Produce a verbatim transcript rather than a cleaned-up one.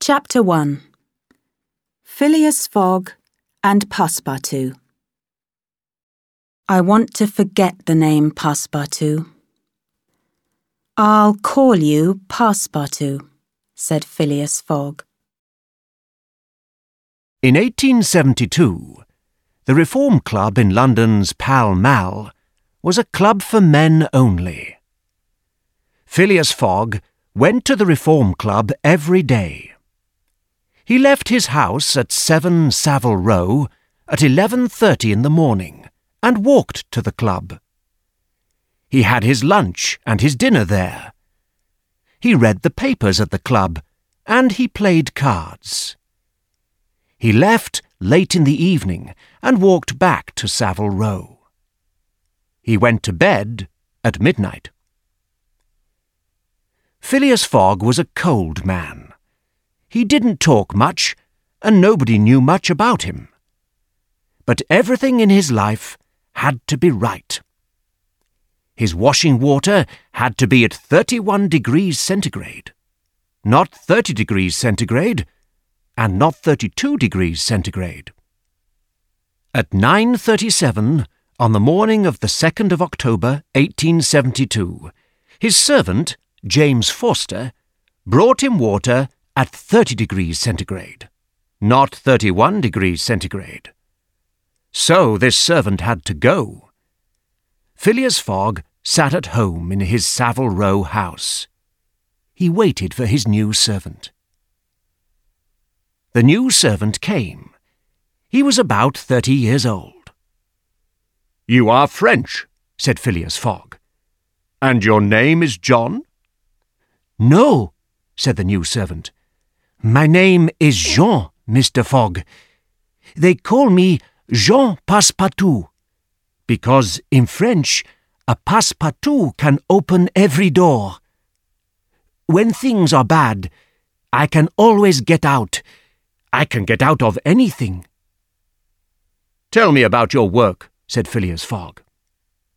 Chapter one. Phileas Fogg and Passepartout. I want to forget the name Passepartout. I'll call you Passepartout, said Phileas Fogg. In eighteen seventy-two, the Reform Club in London's Pall Mall was a club for men only. Phileas Fogg went to the Reform Club every day. He left his house at seven Savile Row at eleven thirty in the morning and walked to the club. He had his lunch and his dinner there. He read the papers at the club and he played cards. He left late in the evening and walked back to Savile Row. He went to bed at midnight. Phileas Fogg was a cold man. He didn't talk much, and nobody knew much about him. But everything in his life had to be right. His washing water had to be at thirty-one degrees centigrade, not thirty degrees centigrade, and not thirty-two degrees centigrade. At nine thirty-seven, on the morning of the second of October, eighteen seventy-two, his servant, James Forster, brought him water at thirty degrees centigrade, not thirty-one degrees centigrade. So this servant had to go. Phileas Fogg sat at home in his Savile Row house. He waited for his new servant. The new servant came. He was about thirty years old. "You are French," said Phileas Fogg. "And your name is John?" "No," said the new servant. "My name is Jean, Mister Fogg. They call me Jean Passepartout, because in French a passepartout can open every door. When things are bad, I can always get out. I can get out of anything." "Tell me about your work," said Phileas Fogg.